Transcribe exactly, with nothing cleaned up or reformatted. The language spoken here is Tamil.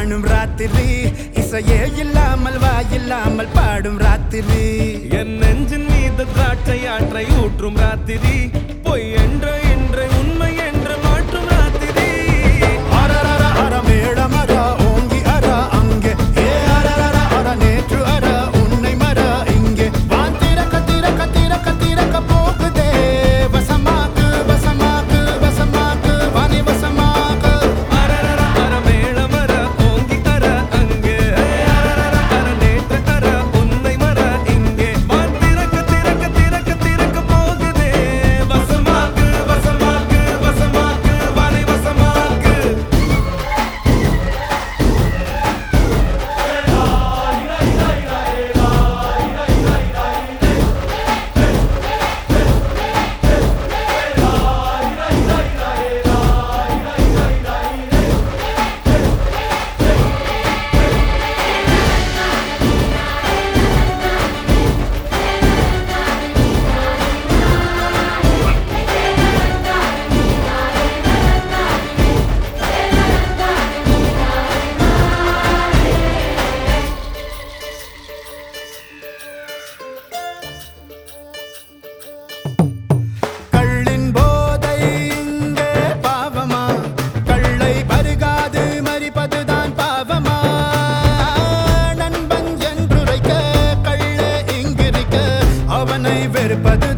காணும் ராத்திரி இசையே இல்லாமல் வாயில்லாமல் பாடும் ராத்திரி என் நெஞ்சின் மீது திராட்சை ஆற்றை ஊற்றும் ராத்திரி பொய் என்ற இன்றை உண்மை என்று மாற்றும் ராத்திரி அரரர அர மேடம் அர ஓங்கி அர அங்கே ஏ அரரர அர நேற்று அர உன்னை மர இங்கே வான் திறக்க திறக்க திறக்க திறக்க போகுதே வசமாக்கு வசமாக்கு வசமாக்கு வாணி வசமாக்கு அரரர அர மேளம் அர ஓங்கி அர அங்கே அரரர அர நேற்று அர உன்னை மர இங்கே வான் திறக்க திறக்க திறக்க திறக்க போகுதே வசமாக்கு வசமாக்கு வசமாக்கு வாணி வசமாக்கு கள்ளின் போதை இங்கே பாவமா கள்ளை பருகாது மறிப்பதுதான் பாவமா நண்பன் என்றுரைக்க கள்ளே இங்கிருக்க அவனை வெறுப்பது